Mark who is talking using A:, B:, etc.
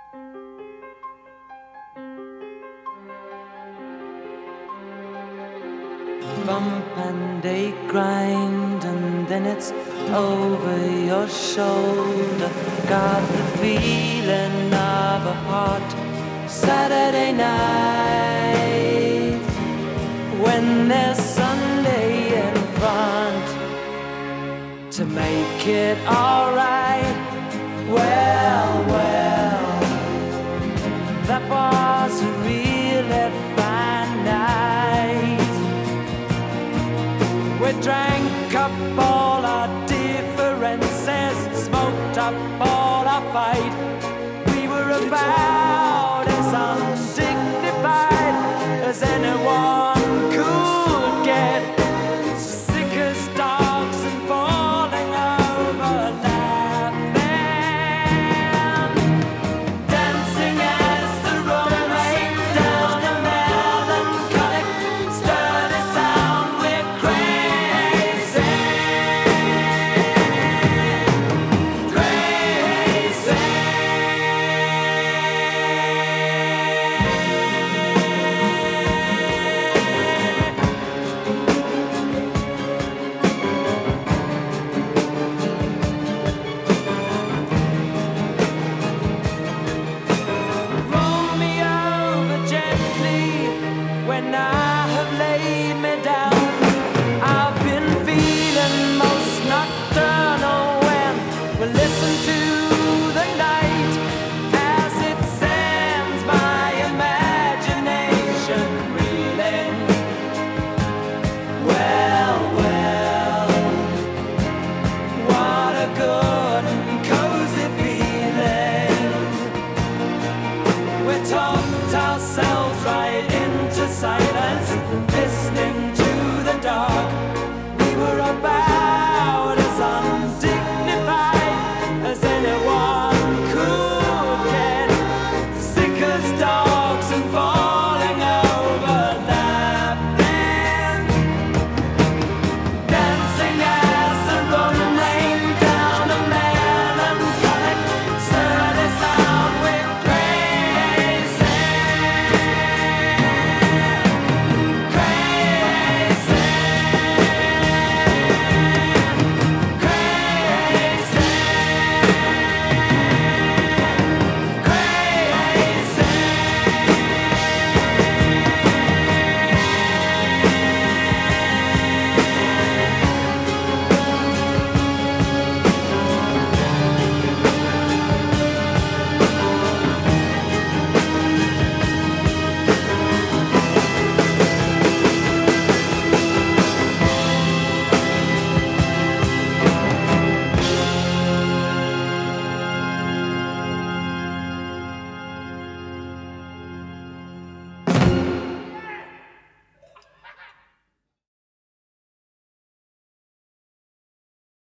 A: Bump and they grind, and then it's over your shoulder. Got the feeling of a hot Saturday night when there's Sunday in front to make it alright. Well, that was a really fine night. We drank up all our differences, smoked up all our fight. We were about as undignified as anyone